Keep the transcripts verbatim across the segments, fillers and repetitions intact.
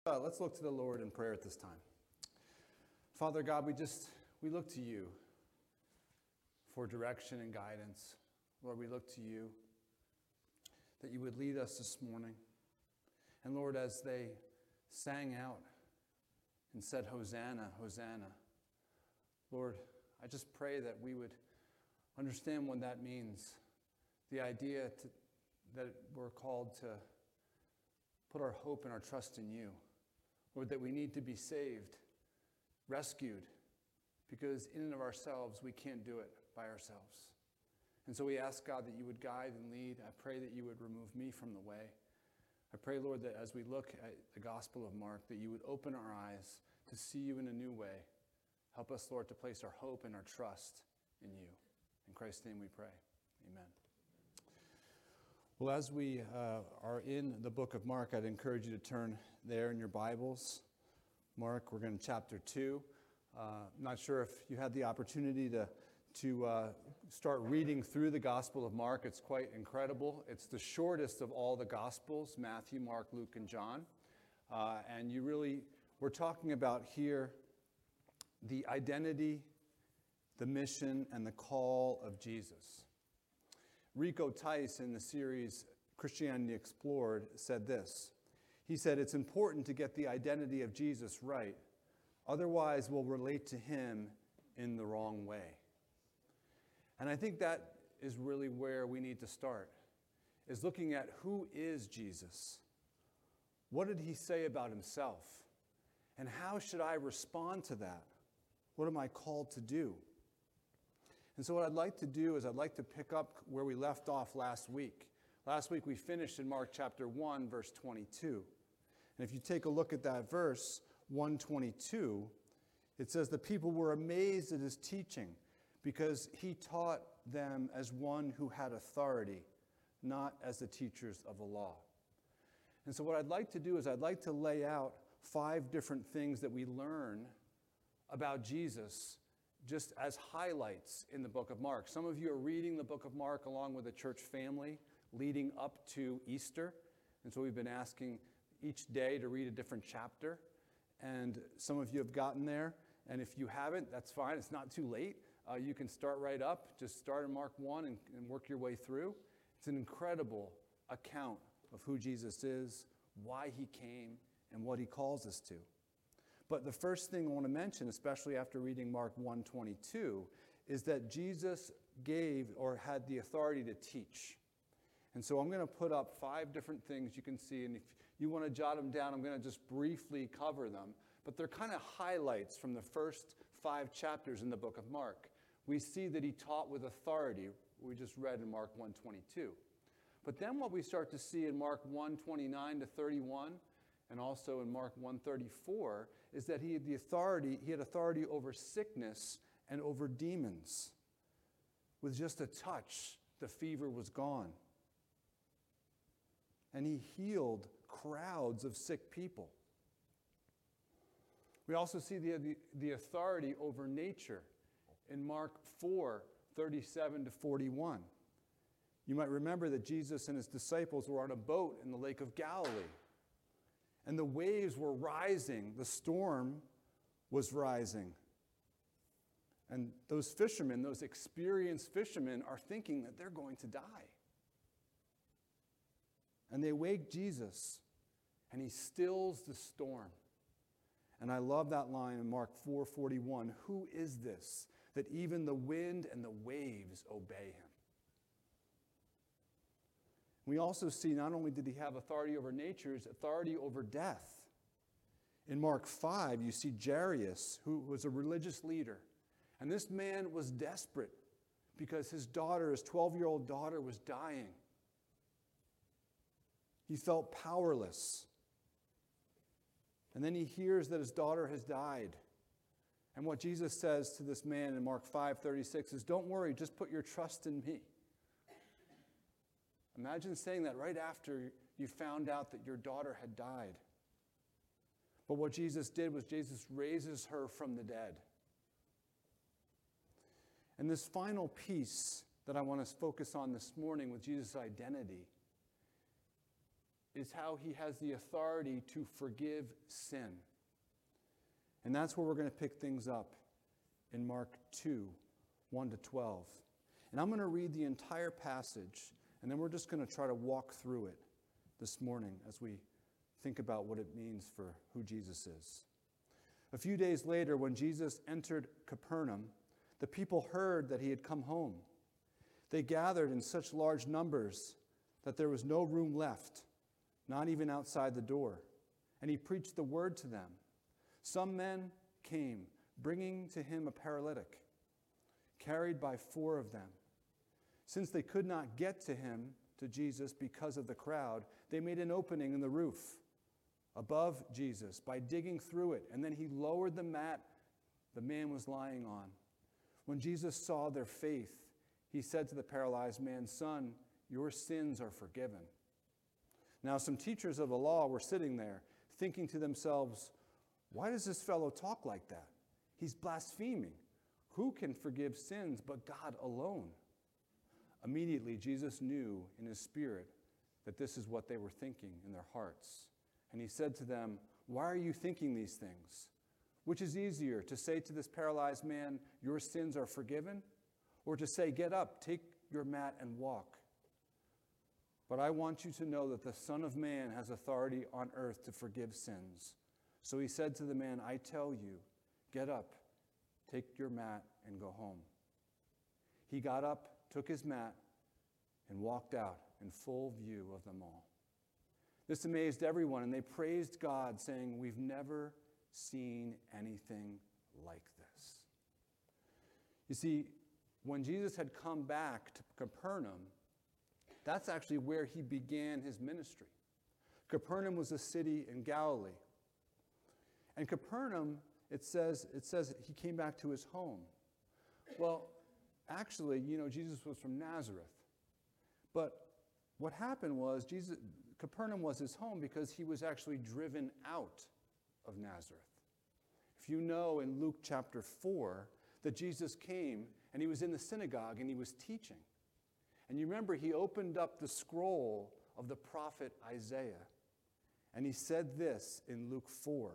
Uh, let's look to the Lord in prayer at this time. Father God, we just, we look to you for direction and guidance. Lord, we look to you that you would lead us this morning. And Lord, as they sang out and said, Hosanna, Hosanna, Lord, I just pray that we would understand what that means. The idea to, that we're called to put our hope and our trust in you. Lord, that we need to be saved, rescued, because in and of ourselves, we can't do it by ourselves. And so we ask, God, that you would guide and lead. I pray that you would remove me from the way. I pray, Lord, that as we look at the Gospel of Mark, that you would open our eyes to see you in a new way. Help us, Lord, to place our hope and our trust in you. In Christ's name we pray. Amen. Well, as we uh, are in the book of Mark, I'd encourage you to turn there in your Bibles. Mark, we're going to chapter two. Uh, not sure if you had the opportunity to, to uh, start reading through the Gospel of Mark. It's quite incredible. It's the shortest of all the Gospels, Matthew, Mark, Luke, and John. Uh, and you really, we're talking about here the identity, the mission, and the call of Jesus. Rico Tice, in the series Christianity Explored, said this. He said, it's important to get the identity of Jesus right. Otherwise, we'll relate to him in the wrong way. And I think that is really where we need to start, is looking at who is Jesus? What did he say about himself? And how should I respond to that? What am I called to do? And so what I'd like to do is I'd like to pick up where we left off last week. Last week we finished in Mark chapter one, verse twenty-two. And if you take a look at that verse, one twenty-two, it says, the people were amazed at his teaching because he taught them as one who had authority, not as the teachers of the law. And so what I'd like to do is I'd like to lay out five different things that we learn about Jesus just as highlights in the book of Mark. Some of you are reading the book of Mark along with a church family leading up to Easter. And so we've been asking each day to read a different chapter. And some of you have gotten there. And if you haven't, that's fine. It's not too late. Uh, you can start right up. Just start in Mark one and, and work your way through. It's an incredible account of who Jesus is, why he came, and what he calls us to. But the first thing I want to mention, especially after reading Mark one twenty-two, is that Jesus gave or had the authority to teach. And so I'm going to put up five different things you can see, and if you want to jot them down, I'm going to just briefly cover them. But they're kind of highlights from the first five chapters in the book of Mark. We see that he taught with authority, we just read in Mark one twenty-two. But then what we start to see in Mark one twenty-nine to thirty-one, and also in Mark one thirty-four, is that he had the authority, he had authority over sickness and over demons. With just a touch, the fever was gone. And he healed crowds of sick people. We also see the, the, the authority over nature in Mark four thirty-seven to forty-one. You might remember that Jesus and his disciples were on a boat in the Lake of Galilee. And the waves were rising. The storm was rising. And those fishermen, those experienced fishermen, are thinking that they're going to die. And they wake Jesus, and he stills the storm. And I love that line in Mark four forty-one. Who is this, that even the wind and the waves obey him? We also see not only did he have authority over nature, his authority over death. In Mark five, you see Jairus, who was a religious leader. And this man was desperate because his daughter, his twelve-year-old daughter, was dying. He felt powerless. And then he hears that his daughter has died. And what Jesus says to this man in Mark five thirty-six is, don't worry, just put your trust in me. Imagine saying that right after you found out that your daughter had died. But what Jesus did was Jesus raises her from the dead. And this final piece that I want to focus on this morning with Jesus' identity is how he has the authority to forgive sin. And that's where we're going to pick things up in Mark two, one to twelve. And I'm going to read the entire passage, and then we're just going to try to walk through it this morning as we think about what it means for who Jesus is. A few days later, when Jesus entered Capernaum, the people heard that he had come home. They gathered in such large numbers that there was no room left, not even outside the door. And he preached the word to them. Some men came, bringing to him a paralytic, carried by four of them. Since they could not get to him, to Jesus, because of the crowd, they made an opening in the roof above Jesus by digging through it, and then he lowered the mat the man was lying on. When Jesus saw their faith, he said to the paralyzed man, "Son, your sins are forgiven." Now some teachers of the law were sitting there, thinking to themselves, "Why does this fellow talk like that? He's blaspheming. Who can forgive sins but God alone?" Immediately Jesus knew in his spirit that this is what they were thinking in their hearts. And he said to them, "Why are you thinking these things? Which is easier, to say to this paralyzed man, 'Your sins are forgiven,' or to say, 'Get up, take your mat and walk'? But I want you to know that the Son of Man has authority on earth to forgive sins." So he said to the man, "I tell you, get up, take your mat, and go home." He got up, took his mat, and walked out in full view of them all. This amazed everyone, and they praised God, saying, "We've never seen anything like this." You see, when Jesus had come back to Capernaum, that's actually where he began his ministry. Capernaum was a city in Galilee. And Capernaum, it says, it says he came back to his home. Well, actually, you know, Jesus was from Nazareth. But what happened was Jesus, Capernaum was his home because he was actually driven out of Nazareth. If you know in Luke chapter four that Jesus came and he was in the synagogue and he was teaching. And you remember he opened up the scroll of the prophet Isaiah. And he said this in Luke four.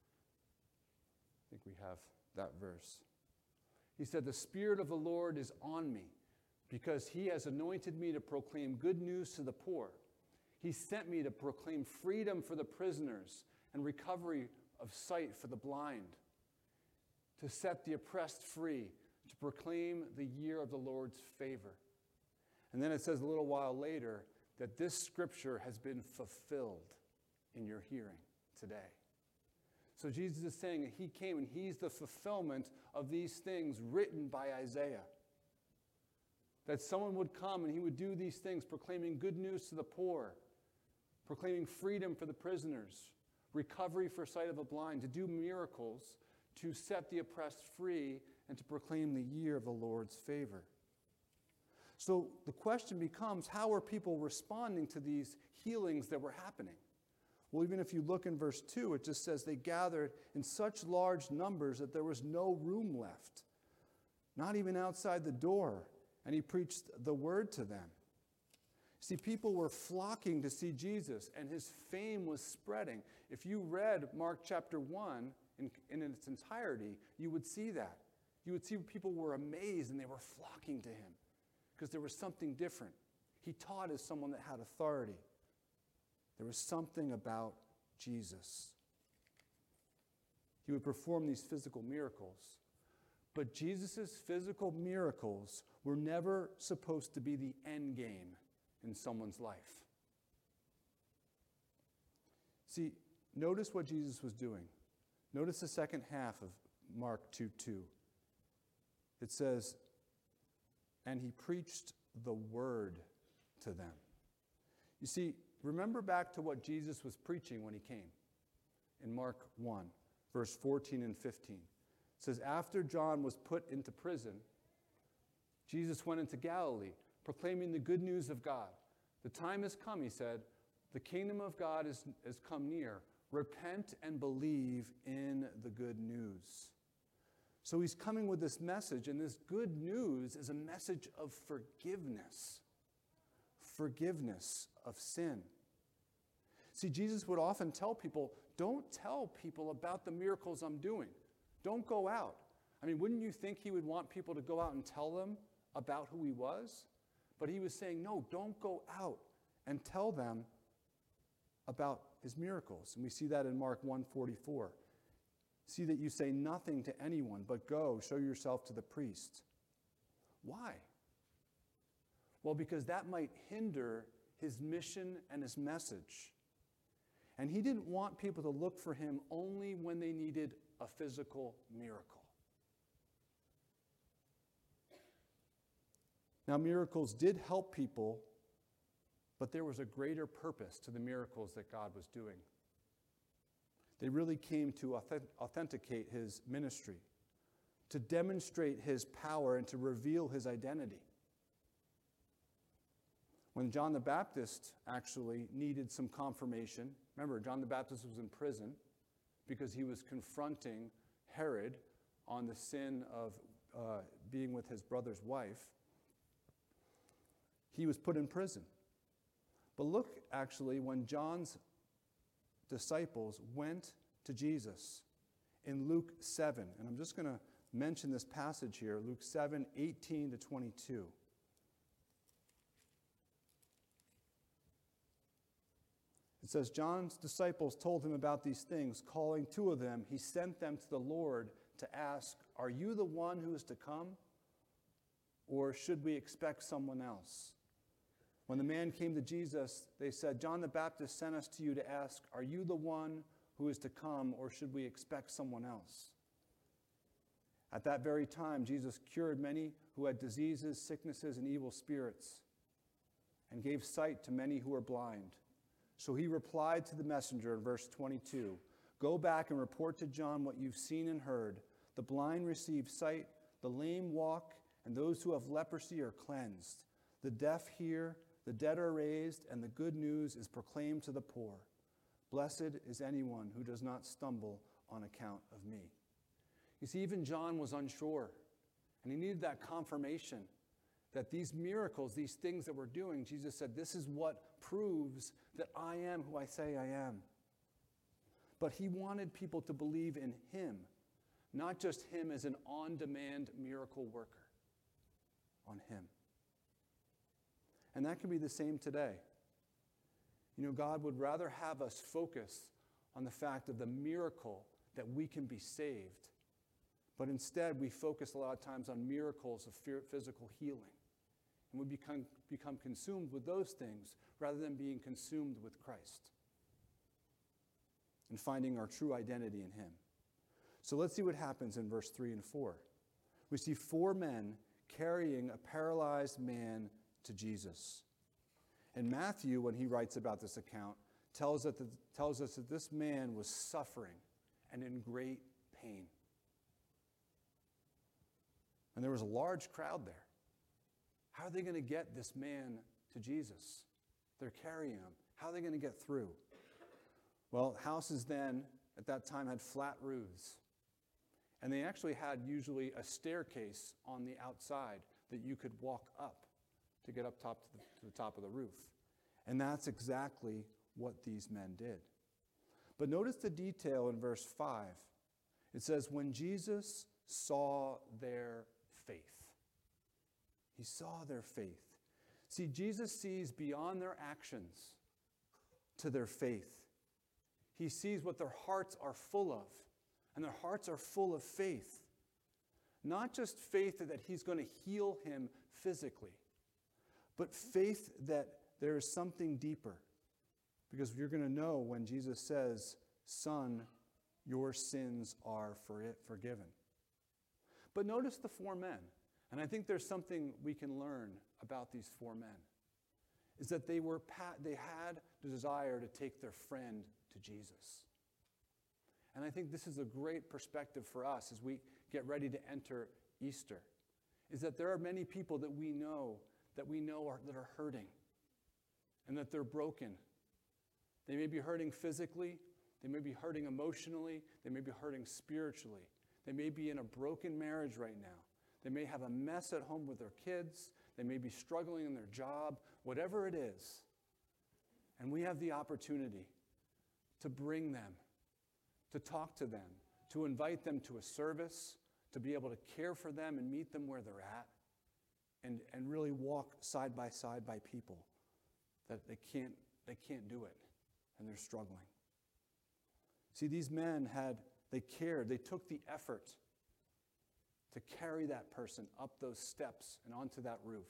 I think we have that verse. He said, "The Spirit of the Lord is on me, because he has anointed me to proclaim good news to the poor. He sent me to proclaim freedom for the prisoners and recovery of sight for the blind, to set the oppressed free, to proclaim the year of the Lord's favor." And then it says a little while later that this scripture has been fulfilled in your hearing today. So Jesus is saying that he came and he's the fulfillment of these things written by Isaiah. That someone would come and he would do these things, proclaiming good news to the poor, proclaiming freedom for the prisoners, recovery for sight of the blind, to do miracles, to set the oppressed free, and to proclaim the year of the Lord's favor. So the question becomes, how are people responding to these healings that were happening? Well, even if you look in verse two, it just says they gathered in such large numbers that there was no room left, not even outside the door, and he preached the word to them. See, people were flocking to see Jesus, and his fame was spreading. If you read Mark chapter one in, in its entirety, you would see that. You would see people were amazed, and they were flocking to him because there was something different. He taught as someone that had authority. There was something about Jesus. He would perform these physical miracles. But Jesus' physical miracles were never supposed to be the end game in someone's life. See, notice what Jesus was doing. Notice the second half of Mark two two. It says, "And he preached the word to them." You see, remember back to what Jesus was preaching when he came in Mark one, verse fourteen and fifteen. It says, "After John was put into prison, Jesus went into Galilee, proclaiming the good news of God. The time has come," he said. "The kingdom of God is, is come near. Repent and believe in the good news." So he's coming with this message, and this good news is a message of forgiveness. Forgiveness of sin. See, Jesus would often tell people, don't tell people about the miracles I'm doing. Don't go out. I mean, wouldn't you think he would want people to go out and tell them about who he was? But he was saying, no, don't go out and tell them about his miracles. And we see that in Mark one forty-four. See that you say nothing to anyone, but go, show yourself to the priest. Why? Well, because that might hinder his mission and his message. And he didn't want people to look for him only when they needed a physical miracle. Now, miracles did help people, but there was a greater purpose to the miracles that God was doing. They really came to authenticate his ministry, to demonstrate his power and to reveal his identity. When John the Baptist actually needed some confirmation, remember, John the Baptist was in prison because he was confronting Herod on the sin of uh, being with his brother's wife. He was put in prison. But look, actually, when John's disciples went to Jesus in Luke seven, and I'm just going to mention this passage here, Luke seven, eighteen to twenty-two. It says, John's disciples told him about these things. Calling two of them, he sent them to the Lord to ask, are you the one who is to come? Or should we expect someone else? When the man came to Jesus, they said, John the Baptist sent us to you to ask, are you the one who is to come, or should we expect someone else? At that very time, Jesus cured many who had diseases, sicknesses, and evil spirits, and gave sight to many who were blind. So he replied to the messenger in verse twenty-two, go back and report to John what you've seen and heard. The blind receive sight, the lame walk, and those who have leprosy are cleansed. The deaf hear, the dead are raised, and the good news is proclaimed to the poor. Blessed is anyone who does not stumble on account of me. You see, even John was unsure, and he needed that confirmation that these miracles, these things that we're doing, Jesus said, this is what proves that I am who I say I am. But he wanted people to believe in him, not just him as an on-demand miracle worker, on him. And that can be the same today. You know, God would rather have us focus on the fact of the miracle that we can be saved. But instead, we focus a lot of times on miracles of physical healing. And we become, become consumed with those things rather than being consumed with Christ and finding our true identity in him. So let's see what happens in verse three and four. We see four men carrying a paralyzed man to Jesus. And Matthew, when he writes about this account, tells, that the, tells us that this man was suffering and in great pain. And there was a large crowd there. How are they going to get this man to Jesus? They're carrying him. How are they going to get through? Well, houses then, at that time, had flat roofs. And they actually had usually a staircase on the outside that you could walk up to get up top to the, to the top of the roof. And that's exactly what these men did. But notice the detail in verse five. It says, when Jesus saw their faith. He saw their faith. See, Jesus sees beyond their actions to their faith. He sees what their hearts are full of. And their hearts are full of faith. Not just faith that he's going to heal him physically, but faith that there is something deeper. Because you're going to know when Jesus says, son, your sins are forgiven. But notice the four men. And I think there's something we can learn about these four men. Is that they were they had the desire to take their friend to Jesus. And I think this is a great perspective for us as we get ready to enter Easter. Is that there are many people that we know that we know are, that are hurting. And that they're broken. They may be hurting physically. They may be hurting emotionally. They may be hurting spiritually. They may be in a broken marriage right now. They may have a mess at home with their kids. They may be struggling in their job, whatever it is. And we have the opportunity to bring them, to talk to them, to invite them to a service, to be able to care for them and meet them where they're at, and, and really walk side by side by people that they can't, they can't do it, and they're struggling. See, these men had, they cared, they took the effort to carry that person up those steps and onto that roof.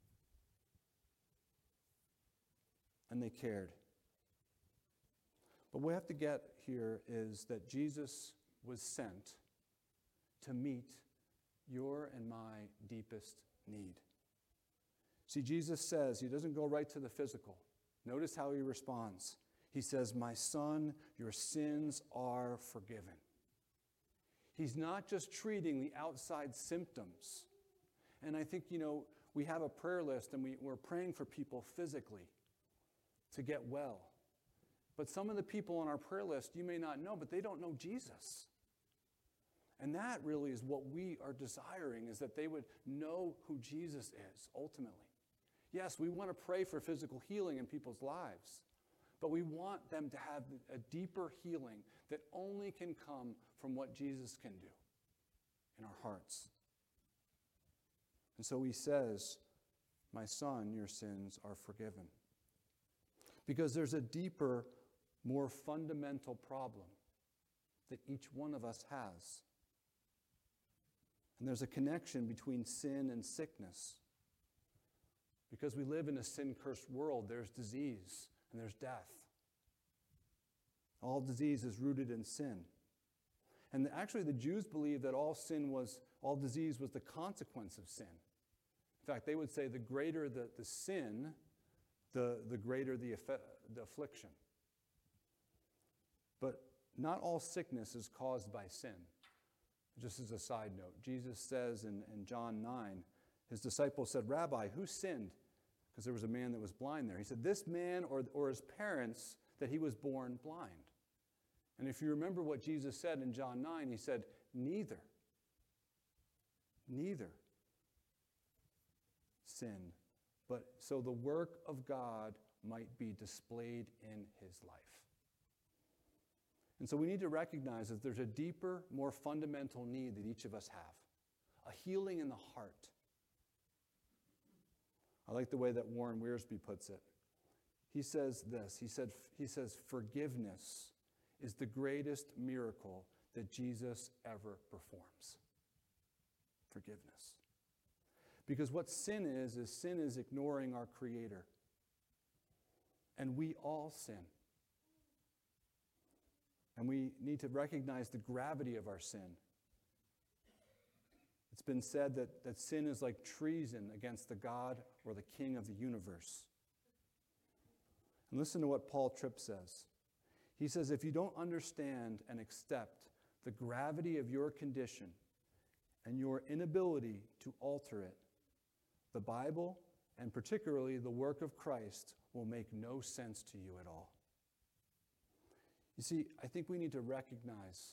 And they cared. But what we have to get here is that Jesus was sent to meet your and my deepest need. See, Jesus says, he doesn't go right to the physical. Notice how he responds. He says, "My son, your sins are forgiven." He's not just treating the outside symptoms. And I think, you know, we have a prayer list and we, we're praying for people physically to get well. But some of the people on our prayer list you may not know, but they don't know Jesus. And that really is what we are desiring, is that they would know who Jesus is ultimately. Yes, we want to pray for physical healing in people's lives, but we want them to have a deeper healing that only can come from what Jesus can do in our hearts. And so he says, "My son, your sins are forgiven." Because there's a deeper, more fundamental problem that each one of us has. And there's a connection between sin and sickness. Because we live in a sin-cursed world, there's disease and there's death. All disease is rooted in sin. And actually the Jews believed that all sin was, all disease was the consequence of sin. In fact, they would say the greater the, the sin, the, the greater the, the affliction. But not all sickness is caused by sin. Just as a side note, Jesus says in, in John nine, his disciples said, "Rabbi, who sinned?" Because there was a man that was blind there. He said, "This man or, or his parents, that he was born blind." And if you remember what Jesus said in John nine, he said, neither, neither sinned, but so the work of God might be displayed in his life. And so we need to recognize that there's a deeper, more fundamental need that each of us have, a healing in the heart. I like the way that Warren Wiersbe puts it. He says this, he said, he says, "Forgiveness is the greatest miracle that Jesus ever performs." Forgiveness. Because what sin is, is sin is ignoring our Creator. And we all sin. And we need to recognize the gravity of our sin. It's been said that, that sin is like treason against the God or the King of the universe. And listen to what Paul Tripp says. He says, "If you don't understand and accept the gravity of your condition and your inability to alter it, the Bible, and particularly the work of Christ, will make no sense to you at all." You see, I think we need to recognize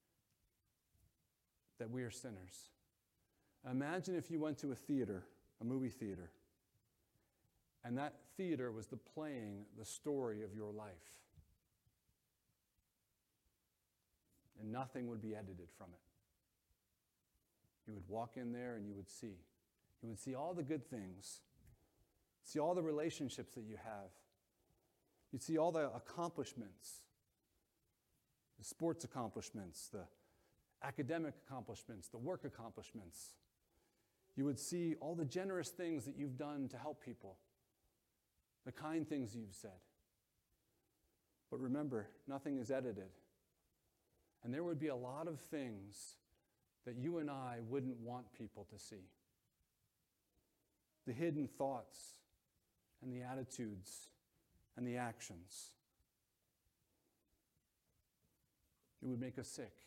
that we are sinners. Imagine if you went to a theater, a movie theater, and that theater was the playing the story of your life. And nothing would be edited from it. You would walk in there and you would see. You would see all the good things. See all the relationships that you have. You'd see all the accomplishments. The sports accomplishments, the academic accomplishments, the work accomplishments. You would see all the generous things that you've done to help people, the kind things you've said. But remember, nothing is edited. And there would be a lot of things that you and I wouldn't want people to see. The hidden thoughts and the attitudes and the actions. It would make us sick.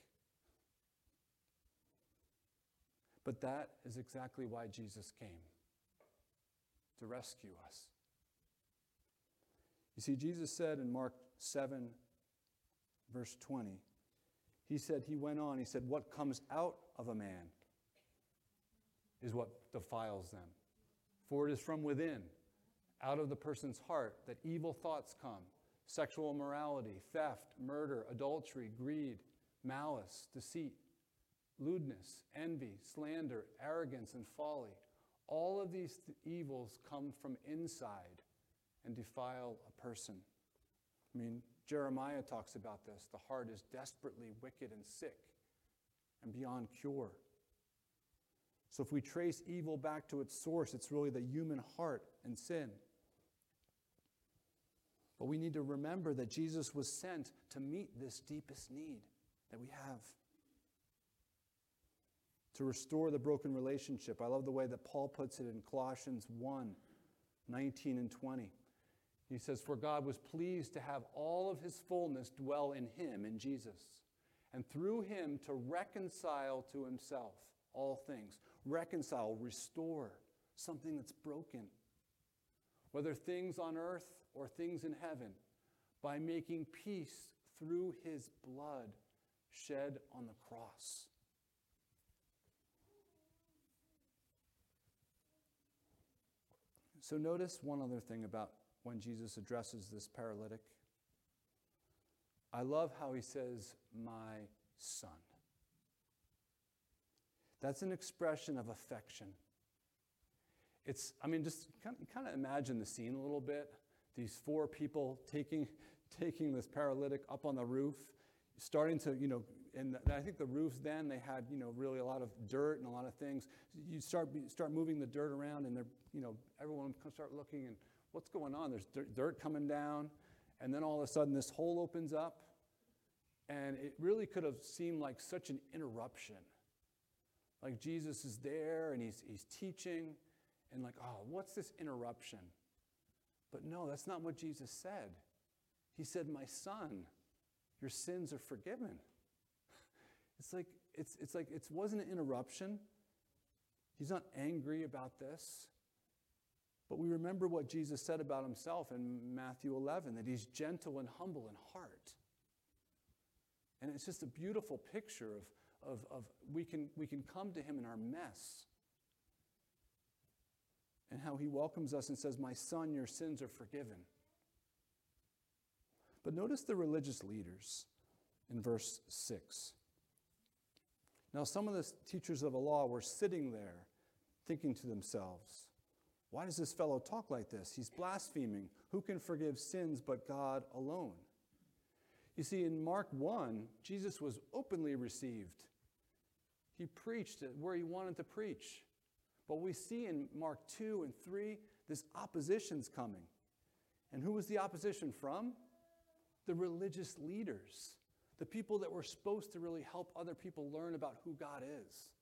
But that is exactly why Jesus came, to rescue us. You see, Jesus said in Mark seven, verse twenty, he said, he went on, he said, "What comes out of a man is what defiles them. For it is from within, out of the person's heart, that evil thoughts come, sexual immorality, theft, murder, adultery, greed, malice, deceit, lewdness, envy, slander, arrogance, and folly. All of these th- evils come from inside and defile a person. I mean, Jeremiah talks about this. The heart is desperately wicked and sick and beyond cure. So if we trace evil back to its source, it's really the human heart and sin. But we need to remember that Jesus was sent to meet this deepest need that we have, to restore the broken relationship. I love the way that Paul puts it in Colossians one, nineteen and twenty. He says, "For God was pleased to have all of his fullness dwell in him, in Jesus, and through him to reconcile to himself all things." Reconcile, restore something that's broken, whether things on earth or things in heaven, by making peace through his blood shed on the cross. So notice one other thing about when Jesus addresses this paralytic. I love how he says, "My son." That's an expression of affection. It's, I mean, just kind of, kind of imagine the scene a little bit. These four people taking, taking this paralytic up on the roof, starting to, you know, and I think the roofs then, they had, you know, really a lot of dirt and a lot of things. You start start moving the dirt around, and they're, you know, everyone can start looking, and what's going on? There's dirt, dirt coming down, and then all of a sudden this hole opens up, and it really could have seemed like such an interruption. Like Jesus is there, and he's he's teaching, and like, oh, what's this interruption? But no, that's not what Jesus said. He said, "My son, your sins are forgiven." It's like it's it's like it wasn't an interruption. He's not angry about this. But we remember what Jesus said about himself in Matthew eleven, that he's gentle and humble in heart. And it's just a beautiful picture of Of, of we can we can come to him in our mess, and how he welcomes us and says, "My son, your sins are forgiven." But notice the religious leaders in verse six. Now some of the teachers of the law were sitting there thinking to themselves, "Why does this fellow talk like this? He's blaspheming. Who can forgive sins but God alone?" You see, in Mark one, Jesus was openly received. He preached where he wanted to preach. But we see in Mark two and three, this opposition's coming. And who was the opposition from? The religious leaders, the people that were supposed to really help other people learn about who God is.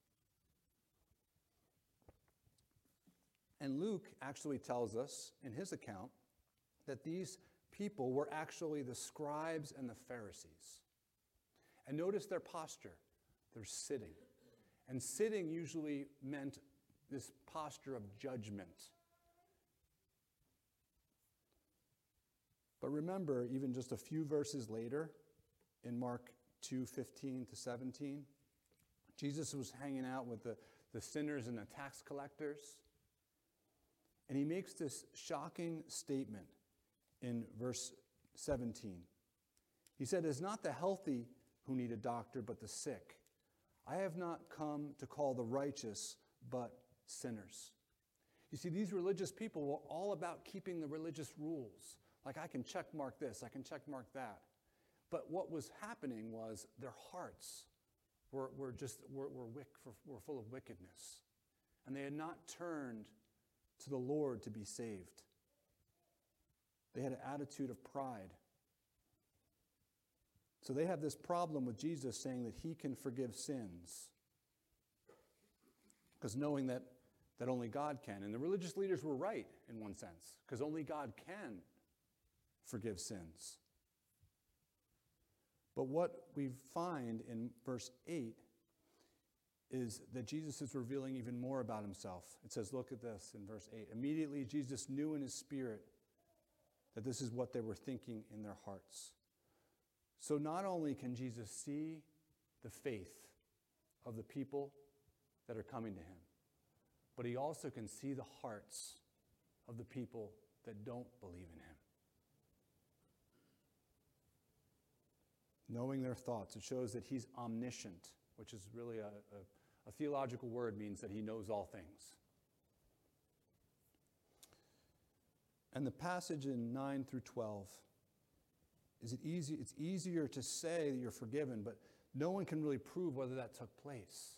And Luke actually tells us in his account that these people were actually the scribes and the Pharisees. And notice their posture. They're sitting. And sitting usually meant this posture of judgment. But remember, even just a few verses later, in Mark two fifteen to seventeen, Jesus was hanging out with the, the sinners and the tax collectors. And he makes this shocking statement in verse seventeen. He said, "It's not the healthy who need a doctor, but the sick. I have not come to call the righteous, but sinners." You see, these religious people were all about keeping the religious rules. Like, I can check mark this, I can check mark that. But what was happening was their hearts were, were just were, were, wick, were full of wickedness. And they had not turned to the Lord to be saved. They had an attitude of pride. So they have this problem with Jesus saying that he can forgive sins. Because knowing that, that only God can. And the religious leaders were right in one sense, because only God can forgive sins. But what we find in verse eight is that Jesus is revealing even more about himself. It says, look at this in verse eight. Immediately Jesus knew in his spirit that this is what they were thinking in their hearts. So not only can Jesus see the faith of the people that are coming to him, but he also can see the hearts of the people that don't believe in him. knowing their thoughts. It shows that he's omniscient, which is really a, a, a theological word, means that he knows all things. And the passage in nine through twelve, is it easy? It's easier to say that you're forgiven, but no one can really prove whether that took place.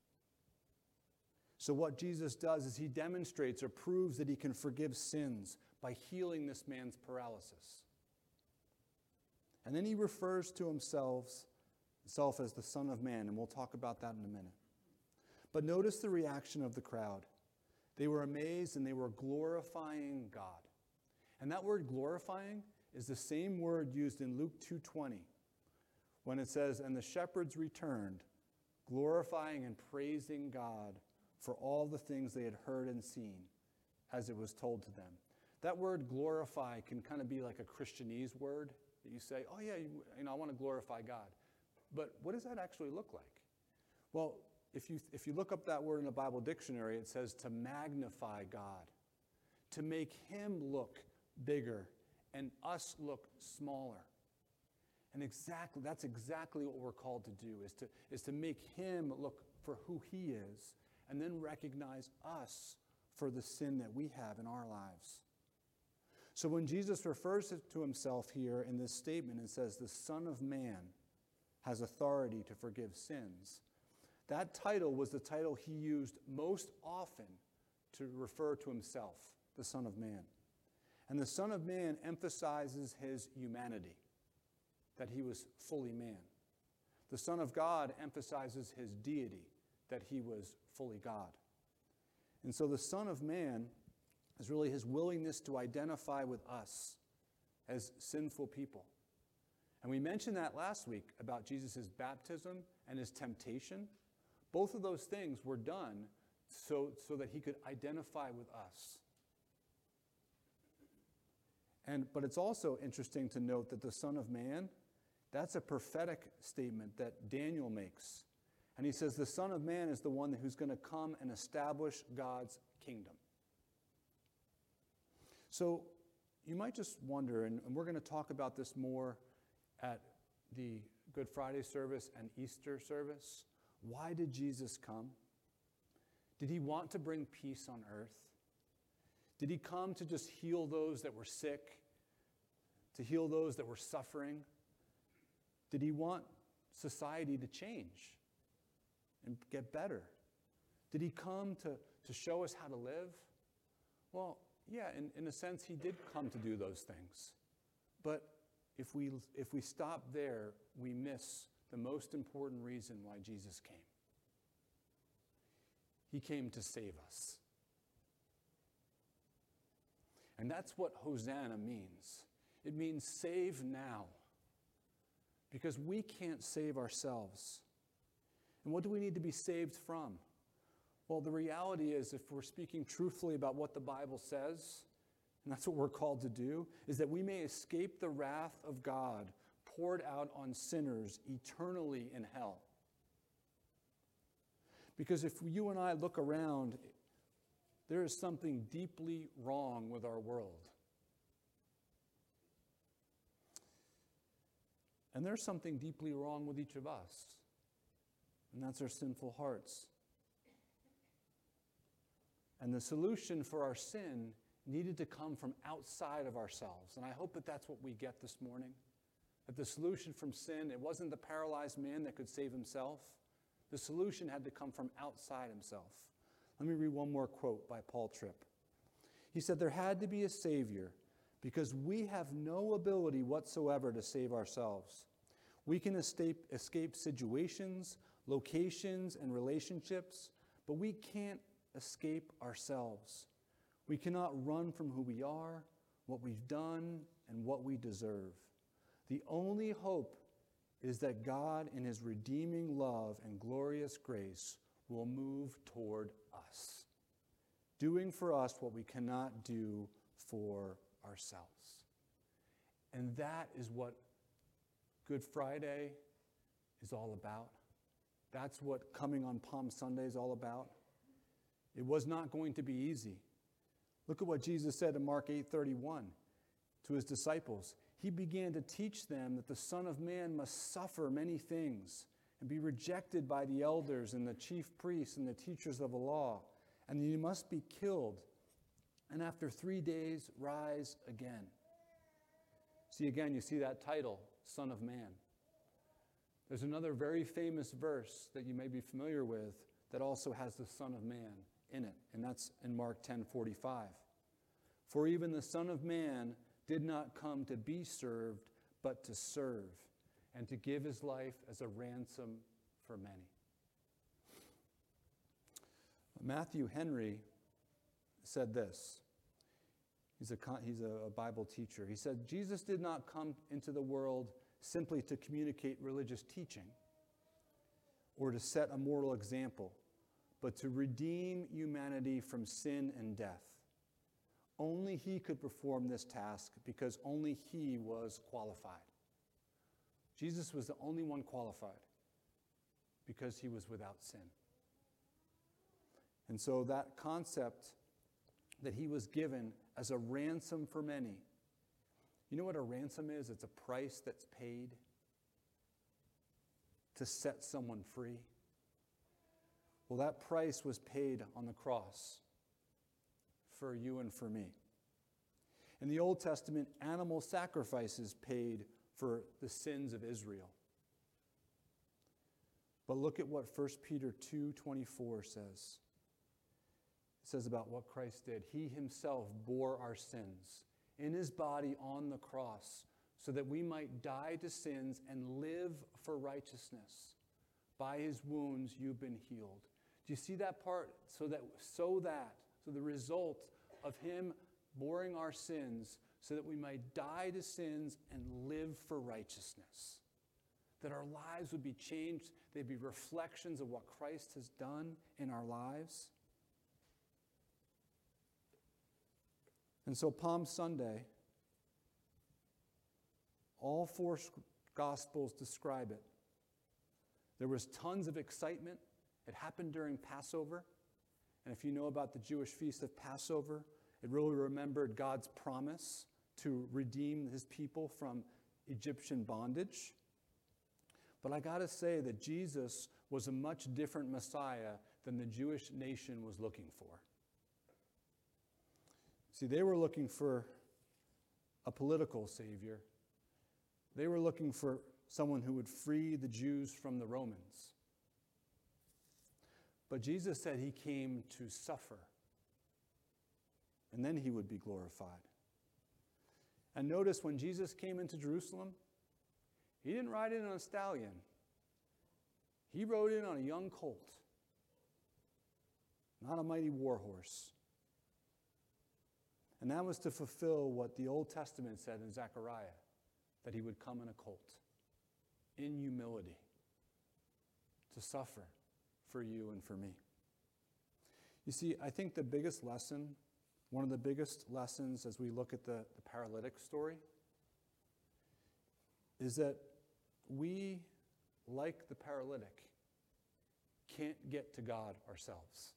So what Jesus does is he demonstrates or proves that he can forgive sins by healing this man's paralysis. And then he refers to himself, himself as the Son of Man, and we'll talk about that in a minute. But notice the reaction of the crowd. They were amazed and they were glorifying God. And that word glorifying is the same word used in Luke two twenty when it says, "And the shepherds returned, glorifying and praising God for all the things they had heard and seen, as it was told to them." That word glorify can kind of be like a Christianese word that you say, oh yeah, you, you know, I want to glorify God. But what does that actually look like? Well, if you, if you look up that word in the Bible dictionary, it says to magnify God, to make him look bigger and us look smaller. And exactly, that's exactly what we're called to do, is to, is to make him look for who he is, and then recognize us for the sin that we have in our lives. So when Jesus refers to himself here in this statement and says the Son of Man has authority to forgive sins, that title was the title he used most often to refer to himself, the Son of Man. And the Son of Man emphasizes his humanity, that he was fully man. The Son of God emphasizes his deity, that he was fully God. And so the Son of Man is really his willingness to identify with us as sinful people. And we mentioned that last week about Jesus' baptism and his temptation. Both of those things were done so, so that he could identify with us. And, but it's also interesting to note that the Son of Man, that's a prophetic statement that Daniel makes. And he says the Son of Man is the one who's going to come and establish God's kingdom. So you might just wonder, and, and we're going to talk about this more at the Good Friday service and Easter service. Why did Jesus come? Did he want to bring peace on earth? Did he come to just heal those that were sick? To heal those that were suffering? Did he want society to change and get better? Did he come to, to show us how to live? Well, yeah, in, in a sense, he did come to do those things. But if we, if we stop there, we miss the most important reason why Jesus came. He came to save us. And that's what Hosanna means. It means save now. Because we can't save ourselves. And what do we need to be saved from? Well, the reality is, if we're speaking truthfully about what the Bible says, and that's what we're called to do, is that we may escape the wrath of God poured out on sinners eternally in hell. Because if you and I look around, there is something deeply wrong with our world. And there's something deeply wrong with each of us, and that's our sinful hearts. And the solution for our sin needed to come from outside of ourselves. And I hope that that's what we get this morning. That the solution from sin, it wasn't the paralyzed man that could save himself. The solution had to come from outside himself. Let me read one more quote by Paul Tripp. He said, "There had to be a Savior because we have no ability whatsoever to save ourselves. We can escape, escape situations, locations, and relationships, but we can't escape ourselves. We cannot run from who we are, what we've done, and what we deserve. The only hope is that God, in his redeeming love and glorious grace, will move toward us, doing for us what we cannot do for ourselves." And that is what Good Friday is all about. That's what coming on Palm Sunday is all about. It was not going to be easy. Look at what Jesus said in Mark eight thirty-one to his disciples. he began to teach them that the Son of Man must suffer many things and be rejected by the elders and the chief priests and the teachers of the law, and that he must be killed, and after three days rise again. See, again, you see that title, Son of Man. There's another very famous verse that you may be familiar with that also has the Son of Man in it, and that's in Mark ten forty-five. For even the Son of Man did not come to be served, but to serve, and to give his life as a ransom for many. Matthew Henry said this. He's a, he's a Bible teacher. He said, Jesus did not come into the world simply to communicate religious teaching or to set a moral example, but to redeem humanity from sin and death. Only he could perform this task because only he was qualified. Jesus was the only one qualified because he was without sin. And so that concept that he was given as a ransom for many. You know what a ransom is? It's a price that's paid to set someone free. Well, that price was paid on the cross for you and for me. In the Old Testament, animal sacrifices paid for the sins of Israel. But look at what First Peter two twenty-four says. It says about what Christ did. He himself bore our sins in his body on the cross so that we might die to sins and live for righteousness. By his wounds you've been healed. Do you see that part? So that, so that, so the result of him bearing our sins so that we might die to sins and live for righteousness. That our lives would be changed. They'd be reflections of what Christ has done in our lives. And so Palm Sunday, all four Gospels describe it. There was tons of excitement. It happened during Passover. And if you know about the Jewish feast of Passover, it really remembered God's promise to redeem his people from Egyptian bondage. But I got to say that Jesus was a much different Messiah than the Jewish nation was looking for. See, they were looking for a political savior. They were looking for someone who would free the Jews from the Romans. But Jesus said he came to suffer, and then he would be glorified. And notice when Jesus came into Jerusalem, he didn't ride in on a stallion. He rode in on a young colt, not a mighty war horse. And that was to fulfill what the Old Testament said in Zechariah, that he would come in a colt, in humility, to suffer for you and for me. You see, I think the biggest lesson, one of the biggest lessons as we look at the, the paralytic story, is that we, like the paralytic, can't get to God ourselves.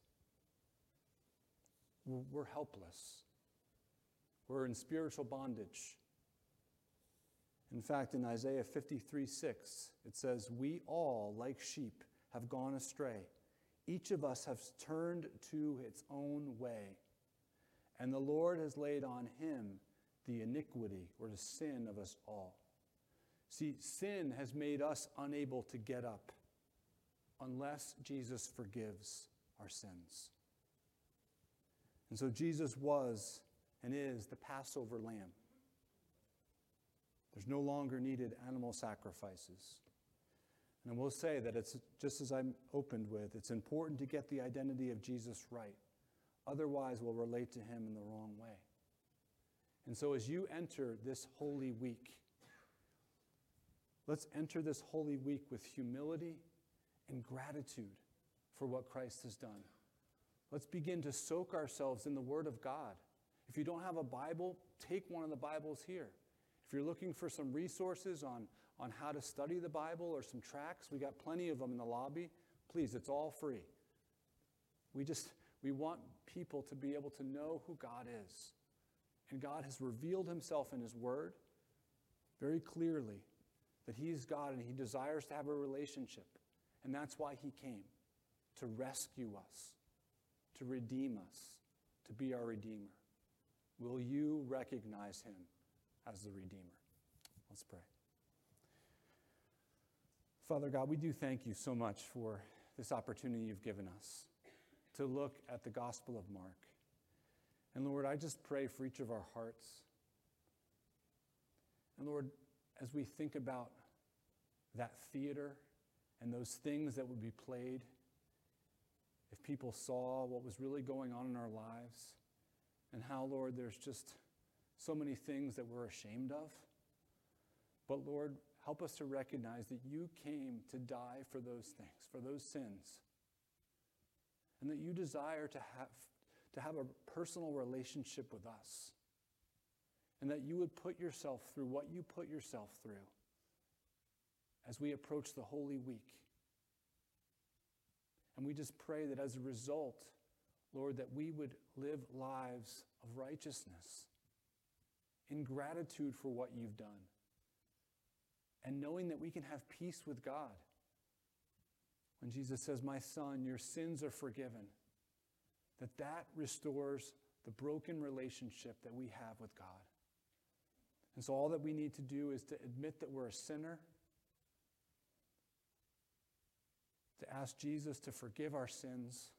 We're, we're helpless. We're in spiritual bondage. In fact, in Isaiah fifty-three six, it says, "We all, like sheep, have gone astray. Each of us has turned to its own way. And the Lord has laid on him the iniquity," or the sin, "of us all." See, sin has made us unable to get up unless Jesus forgives our sins. And so Jesus was and is the Passover lamb. There's no longer needed animal sacrifices. And I will say that it's just as I opened with, it's important to get the identity of Jesus right. Otherwise, we'll relate to him in the wrong way. And so as you enter this Holy Week, let's enter this Holy Week with humility and gratitude for what Christ has done. Let's begin to soak ourselves in the Word of God. If you don't have a Bible, take one of the Bibles here. If you're looking for some resources on, on how to study the Bible or some tracts, we got plenty of them in the lobby. Please, it's all free. We just, we want people to be able to know who God is. And God has revealed himself in his Word. very clearly that he's God and he desires to have a relationship. And that's why he came, to rescue us, to redeem us, to be our Redeemer. Will you recognize him as the Redeemer? Let's pray. Father God, we do thank you so much for this opportunity you've given us to look at the Gospel of Mark. And Lord, I just pray for each of our hearts. And Lord, as we think about that theater and those things that would be played, if people saw what was really going on in our lives, and how, Lord, there's just so many things that we're ashamed of. But Lord, help us to recognize that you came to die for those things, for those sins, and that you desire to have, to have a personal relationship with us, and that you would put yourself through what you put yourself through as we approach the Holy Week. And we just pray that as a result, Lord, that we would live lives of righteousness in gratitude for what you've done, and knowing that we can have peace with God. When Jesus says, my son, your sins are forgiven, that that restores the broken relationship that we have with God. And so all that we need to do is to admit that we're a sinner, to ask Jesus to forgive our sins,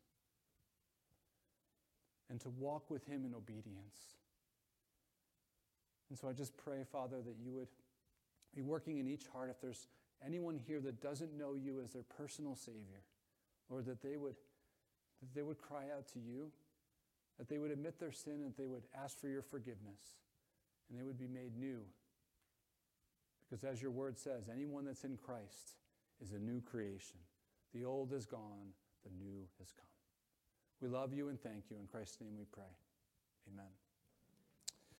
and to walk with him in obedience. And so I just pray, Father, that you would be working in each heart. If there's anyone here that doesn't know you as their personal Savior, Lord, that they would, that they would cry out to you, that they would admit their sin, and that they would ask for your forgiveness, and they would be made new. Because as your word says, anyone that's in Christ is a new creation. The old is gone, the new has come. We love you and thank you. In Christ's name we pray. Amen.